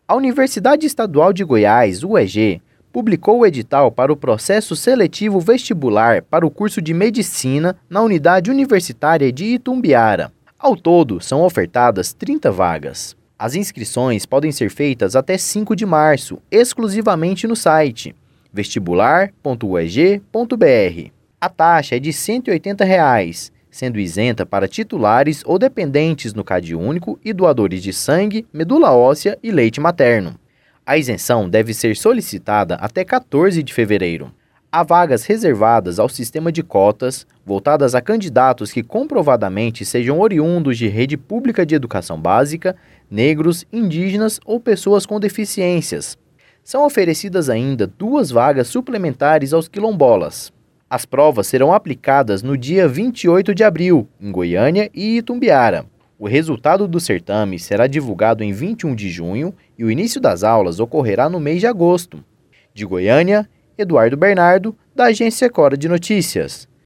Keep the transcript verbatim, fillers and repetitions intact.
A Universidade Estadual de Goiás, U E G, publicou o edital para o processo seletivo vestibular para o curso de Medicina na Unidade Universitária de Itumbiara. Ao todo, são ofertadas trinta vagas. As inscrições podem ser feitas até cinco de março, exclusivamente no site vestibular ponto u e g ponto b r. A taxa é de cento e oitenta reais, sendo isenta para titulares ou dependentes no Cade Único e doadores de sangue, medula óssea e leite materno. A isenção deve ser solicitada até quatorze de fevereiro. Há vagas reservadas ao sistema de cotas, voltadas a candidatos que comprovadamente sejam oriundos de rede pública de educação básica, negros, indígenas ou pessoas com deficiências. São oferecidas ainda duas vagas suplementares aos quilombolas. As provas serão aplicadas no dia vinte e oito de abril, em Goiânia e Itumbiara. O resultado do certame será divulgado em vinte e um de junho e o início das aulas ocorrerá no mês de agosto. De Goiânia, Eduardo Bernardo, da Agência Cora de Notícias.